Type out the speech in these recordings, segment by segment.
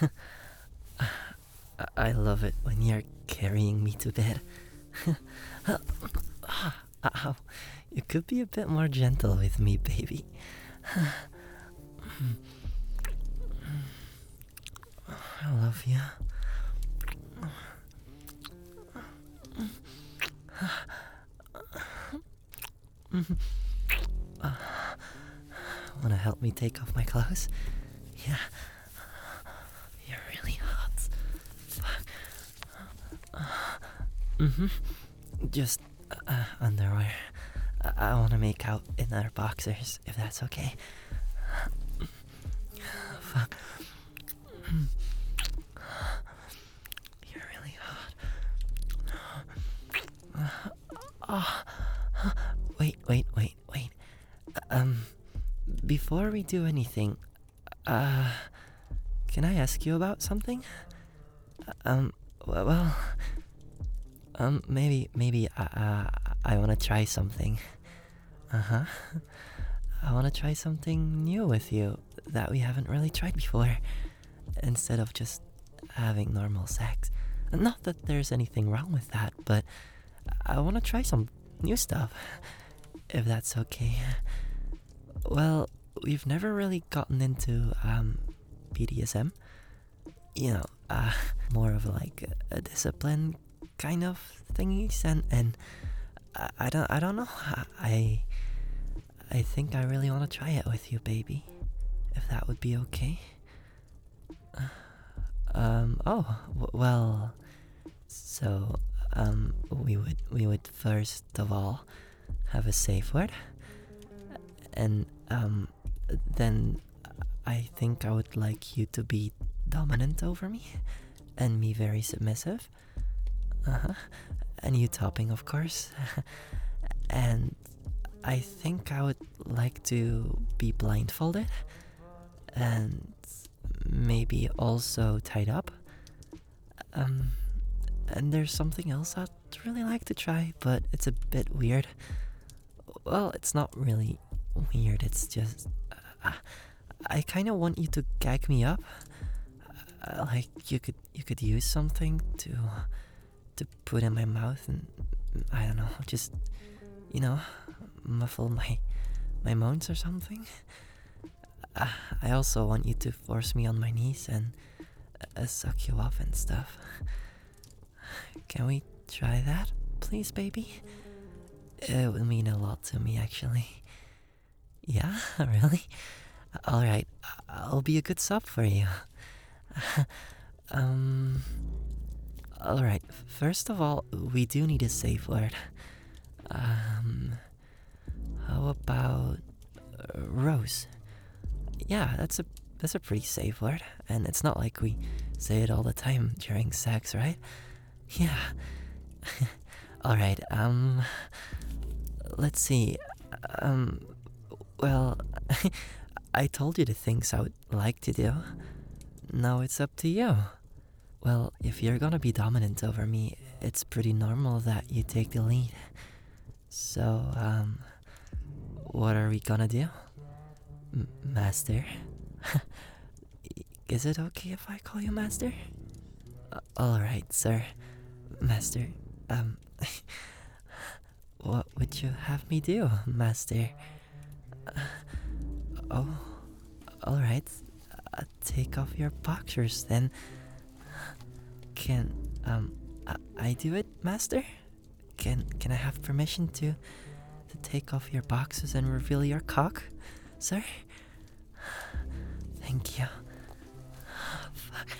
I love it when you're carrying me to bed. Ow. You could be a bit more gentle with me, baby. I love you. Wanna help me take off my clothes? Yeah. You're really hot. Mm-hmm. Just underwear. I wanna make out in our boxers, if that's okay. Fuck. You're really hot. Oh. Wait. Before we do anything, can I ask you about something? Well, maybe I wanna try something. Uh-huh. I wanna try something new with you that we haven't really tried before, instead of just having normal sex. Not that there's anything wrong with that, but I wanna try some new stuff, if that's okay. Well, we've never really gotten into BDSM. You know, more of like a discipline kind of thingies, and I don't know. I think I really want to try it with you, baby. If that would be okay. Well, so we would first of all have a safe word, and then I think I would like you to be dominant over me, and me very submissive. Uh-huh. And you topping, of course. And I think I would like to be blindfolded, and maybe also tied up. And there's something else I'd really like to try, but it's a bit weird. Well, it's not really weird, it's just I kind of want you to gag me up. Like you could use something to put in my mouth, and I don't know, just muffle my moans or something. I also want you to force me on my knees and suck you off and stuff. Can we try that, please, baby? It would mean a lot to me, actually. Yeah, really? Alright, I'll be a good sub for you. Alright, first of all, we do need a safe word. How about Rose? Yeah, that's a pretty safe word, and it's not like we say it all the time during sex, right? Yeah. Alright, let's see. Well, I told you the things I would like to do. Now it's up to you. Well, if you're gonna be dominant over me, it's pretty normal that you take the lead. So, what are we gonna do? Master? Is it okay if I call you Master? Alright, sir. Master, what would you have me do, Master? Oh, alright. Take off your boxers then. Can I do it, Master? Can I have permission to take off your boxes and reveal your cock, sir? Thank you. Fuck.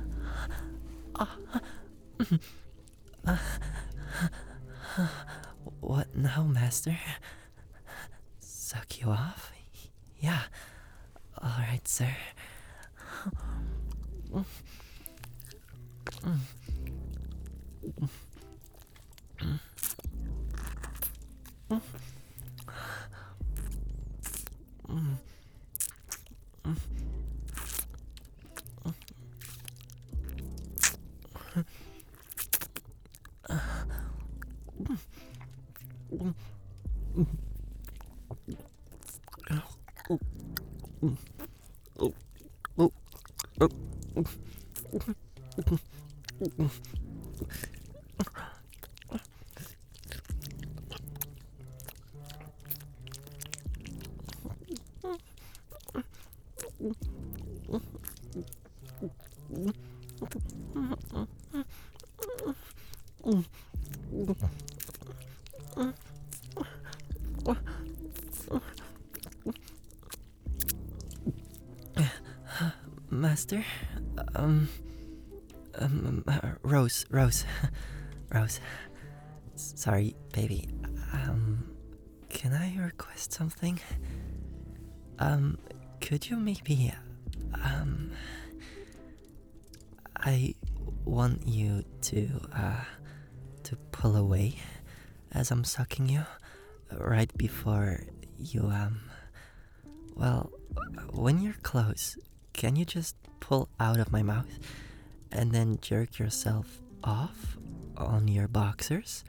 What now, Master? Suck you off? Yeah. Alright, sir. Master? Um, Rose, Rose, Rose. Sorry, baby. Can I request something? Um, could you maybe, um, I want you to pull away as I'm sucking you right before you, well, when you're close, can you just pull out of my mouth and then jerk yourself off on your boxers?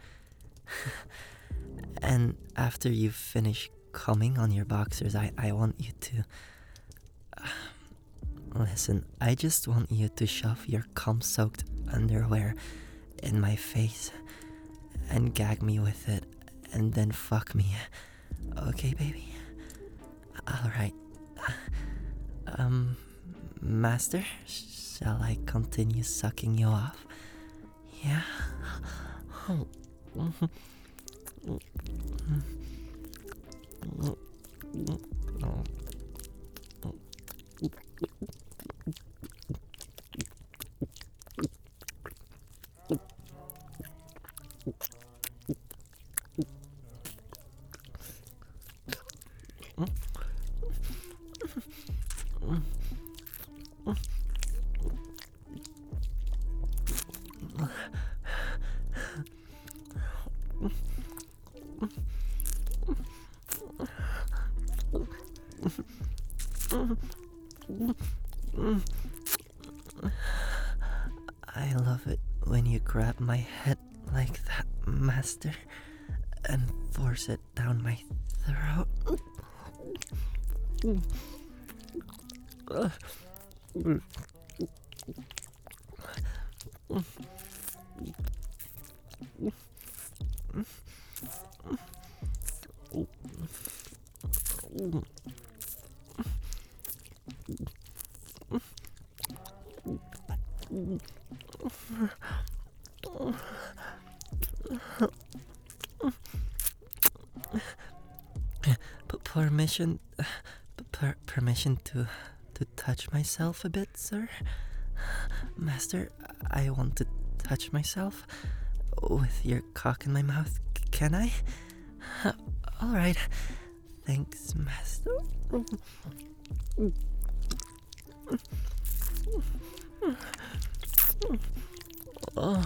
And after you finish coming on your boxers, I want you to. Listen, I just want you to shove your cum soaked underwear in my face and gag me with it and then fuck me. Okay, baby? Alright. Master, shall I continue sucking you off? Yeah? I love it when you grab my head like that, Master, and force it down my throat. Permission, permission to touch myself a bit, sir. Master, I want to touch myself with your cock in my mouth. Can I? All right. Thanks, Master. Oh.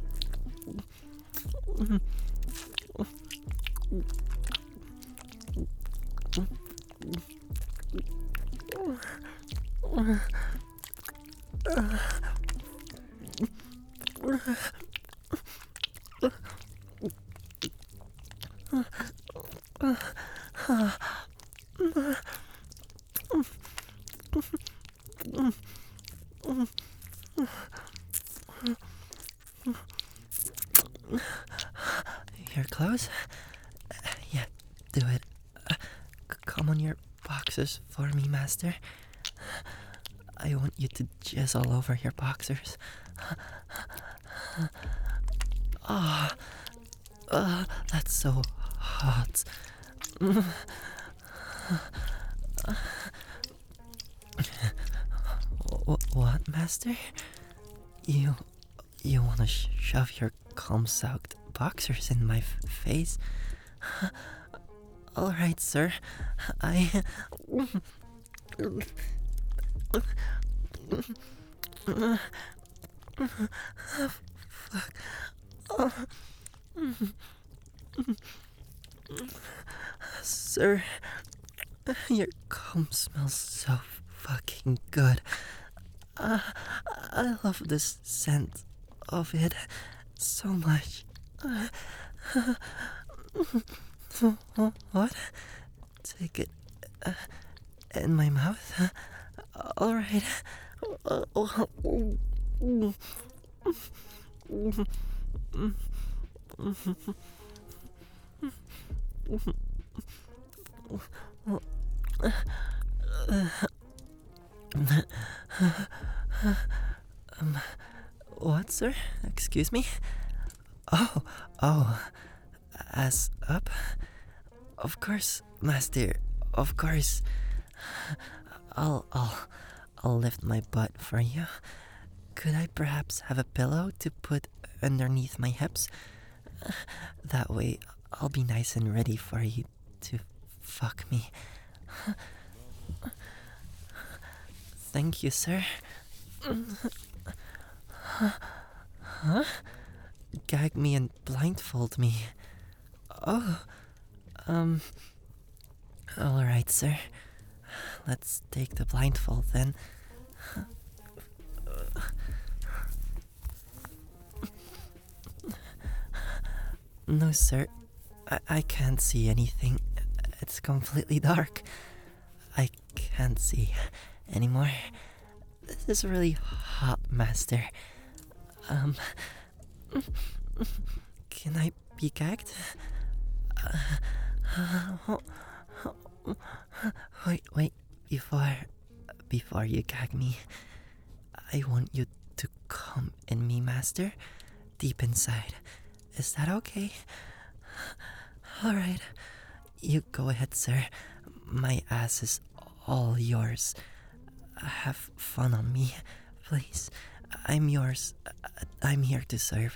Your clothes? Yeah, do it. Come on your boxers for me, Master. I want you to jizz all over your boxers. Ah, that's so hot. What, Master? You wanna shove your cum-soaked boxers in my face? All right, sir. I. Fuck. Sir, your cum smells so fucking good. I love this scent of it so much. What? Take it in my mouth? Alright. What, sir? Excuse me? Oh, oh, ass up? Of course, master. Of course. I'll, I'll, I'll lift my butt for you. Could I perhaps have a pillow to put underneath my hips? That way, I'll be nice and ready for you to fuck me. Thank you, sir. Huh? Gag me and blindfold me. Oh, alright, sir. Let's take the blindfold then. No, sir. I can't see anything. It's completely dark. I can't see anymore. This is really hot, master. Can I be gagged? Wait. Before you gag me, I want you to come in me, master. Deep inside. Is that okay? Alright. You go ahead, sir. My ass is all yours. Have fun on me, please. I'm yours. I'm here to serve.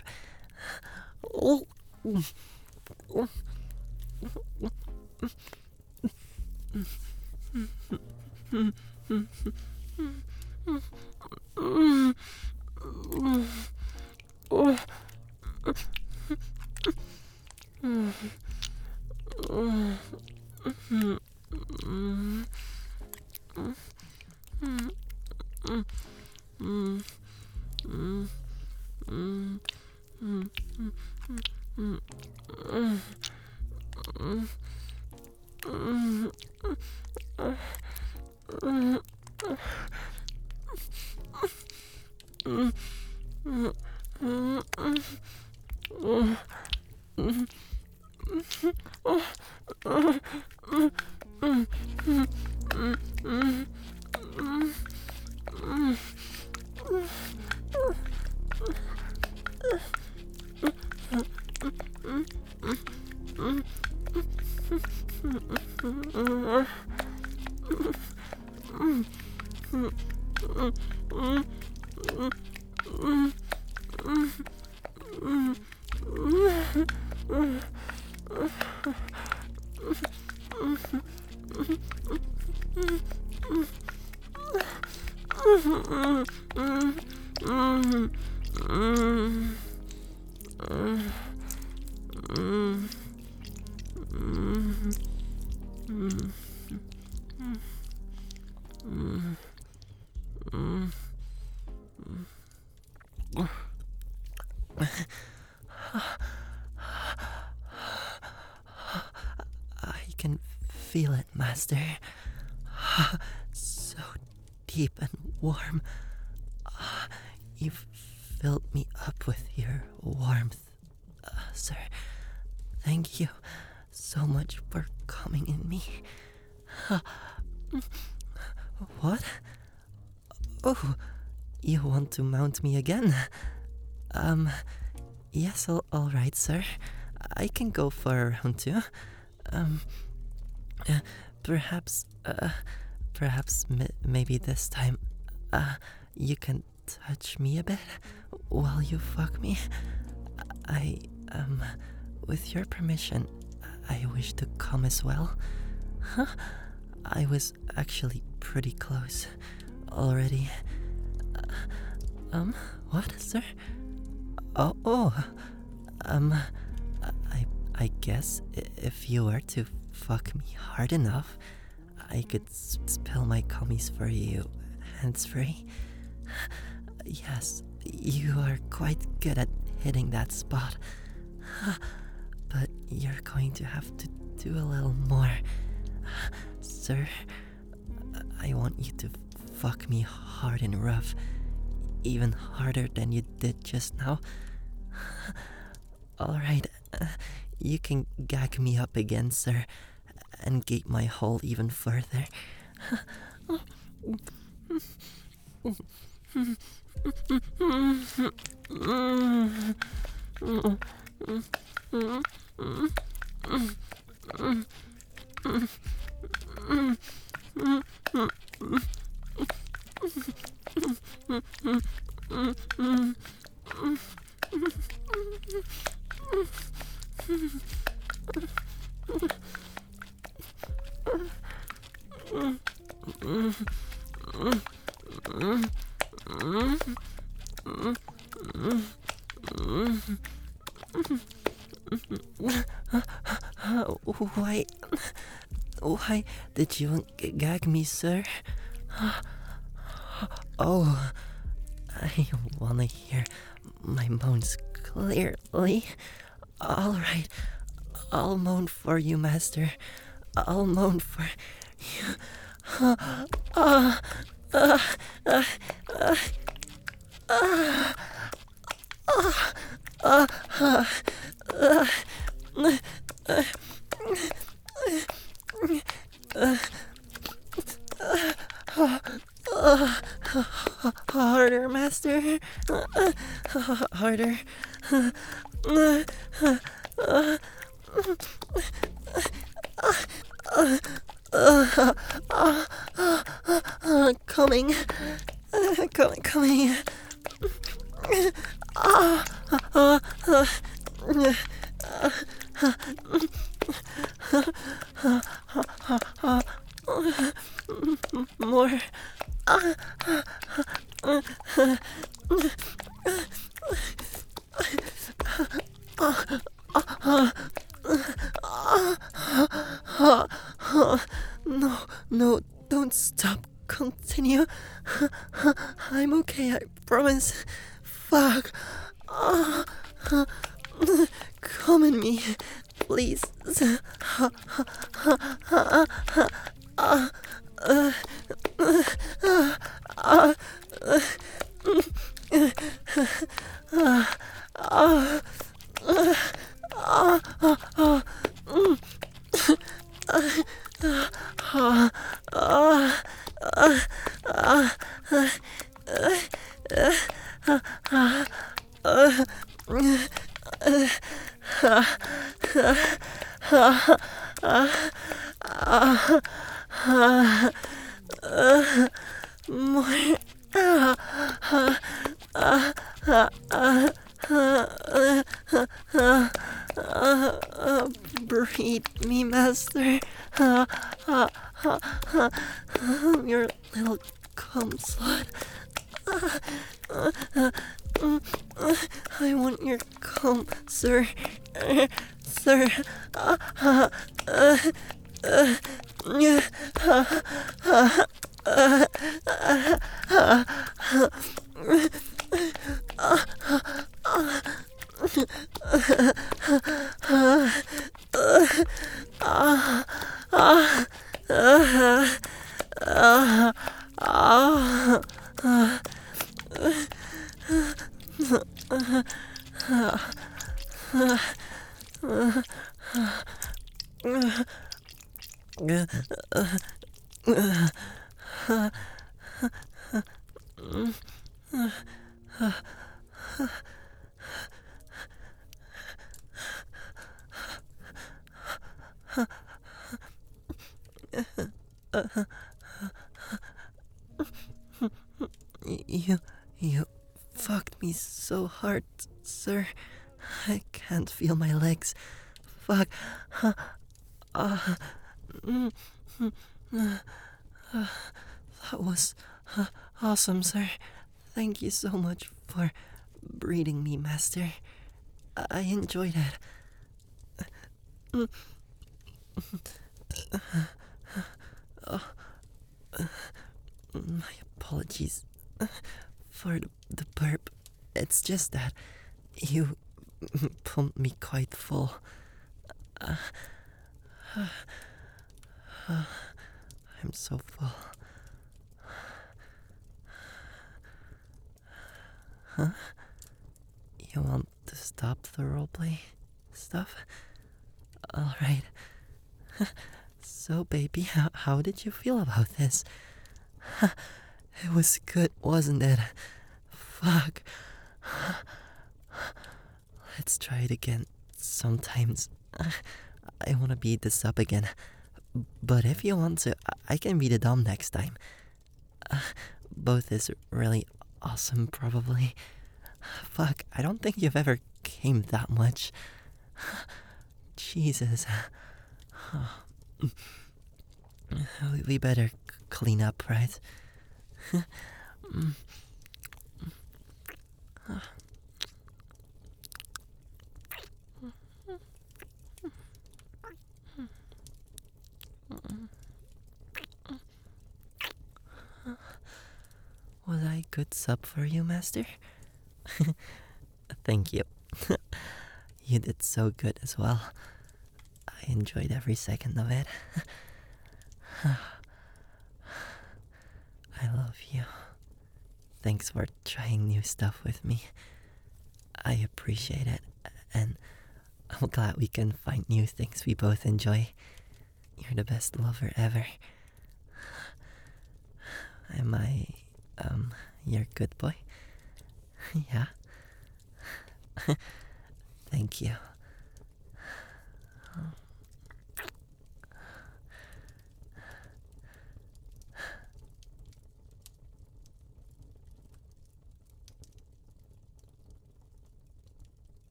I can feel it, master. So deep and warm. You've filled me up with your warmth, sir. Thank you so much for coming in me. What? Oh, you want to mount me again? Yes, alright, sir. I can go for a round too. Perhaps maybe this time, you can touch me a bit while you fuck me. With your permission, I wish to come as well. Huh? I was actually pretty close already. What, sir? I guess if you were to fuck me hard enough, I could spill my cummies for you, hands-free. Yes, you are quite good at hitting that spot. But you're going to have to do a little more. Sir, I want you to fuck me hard and rough, even harder than you did just now? Alright, you can gag me up again, sir, and gape my hole even further. Why? Why did you gag me, sir? Oh, I wanna hear my moans clearly. Alright, I'll moan for you, master. I'll moan for you. Harder, master. Harder. Coming. Coming. More. No, don't stop. Continue. I'm okay, I promise. Fuck. Come in me, please. More. Breed me, master. Your little cum slut. I want your cum, sir. Sir. You fucked me so hard, sir. I can't feel my legs. Fuck. That was awesome, sir. Thank you so much for breeding me, master. I enjoyed it. My apologies for the burp. It's just that you pumped me quite full. I'm so full. Huh? You want to stop the roleplay stuff? Alright. So, baby, how did you feel about this? It was good, wasn't it? Fuck. Let's try it again. Sometimes I wanna beat this up again. But if you want to, I can be the Dom next time. Both is really awesome, probably. Fuck, I don't think you've ever came that much. Jesus. We better clean up, right? Was I a good sub for you, Master? Thank you. You did so good as well. I enjoyed every second of it. I love you. Thanks for trying new stuff with me. I appreciate it, and I'm glad we can find new things we both enjoy. You're the best lover ever. Am I, your good boy? Yeah? Thank you.